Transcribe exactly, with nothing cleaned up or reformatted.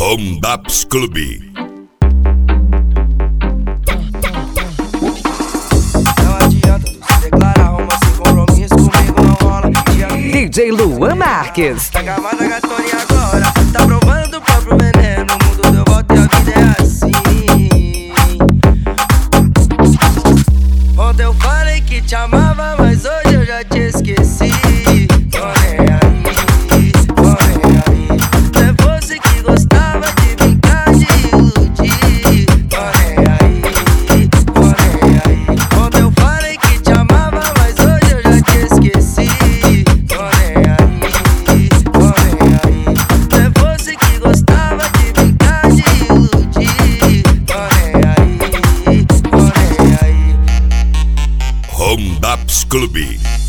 Rondaps Clube. Não adianta tu se declarar, romance sem compromisso comigo não rola. D J Luan Marques. Tá acabada a gatona agora, tá provando do próprio veneno. No mundo deu volta e a vida é assim. Ontem eu falei que te amava, mas hoje eu já te esqueci. Tô nem aí, tô nem aí. Se fosse que gostava de brincar, de iludir. Tô nem aí, tô nem aí. Ontem eu falei que te amava, mas hoje eu já te esqueci. Tô nem aí, tô nem aí. Se fosse que gostava de brincar, de iludir. Tô nem aí, tô nem aí. Rondaps Clube.